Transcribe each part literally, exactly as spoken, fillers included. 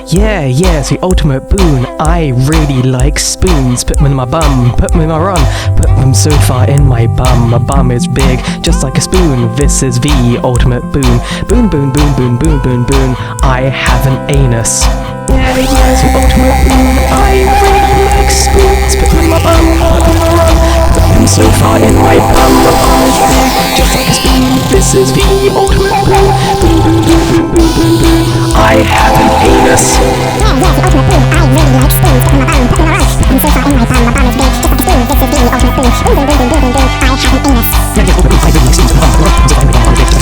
Yeah, yeah, it's the ultimate boon. I really like spoons. Put them in my bum, put them in my run, put them so far in my bum. My bum is big, just like a spoon. This is the ultimate boon. Boon, boon, boon, boon, boon, boon, boon. I have an anus. Yeah, yeah, it's the ultimate boon. I really like spoons. Put them in my bum, put them in my run, put them so far in my bum. My bum is big, just like a spoon. This is the ultimate boon. Boon, boon, boon, boon, boon, boon, boon. I have an anus. Yeah, yeah, the ultimate boon. I really like spoons. Put in my bum, put in my run. I'm so far in my bum. My bum is big, just like a spoon. This is the ultimate boon. Boom, boom, boom, boom, boom, boom, boom. I have an anus. Yeah, yeah, ultimate boon. I really like spoons. Put in my bum, put in my run. I'm so far in my bum. My bum is big, just like a spoon. This is the ultimate boon. Boom, boom, boom, boom, boom, boom, boom. I have an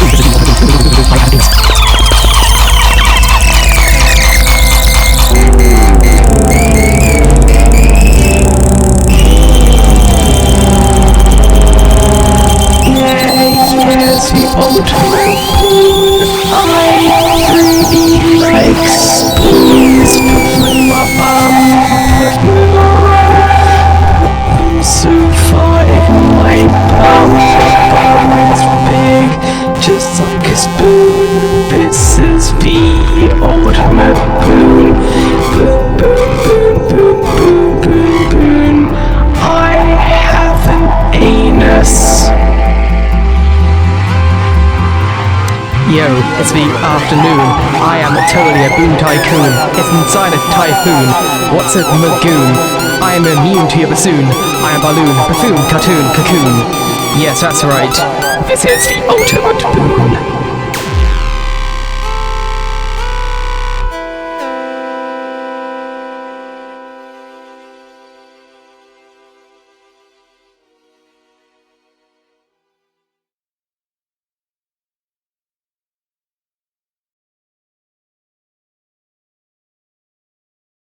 anus. Yes, the ultimate boon. I really like spoons. Put them in my bum, put them in my run. I'm so far in my bum. My bum is big, just like a spoon. This is the ultimate boon. Boon, boon, boon, boon, boon, boon, boon. I have an anus. Yo, it's the afternoon. I am totally a boon tycoon. It's inside a typhoon. What's a magoon? I am immune to your bassoon. I am balloon, buffoon, cartoon, cocoon. Yes, that's right. This is the ultimate boon.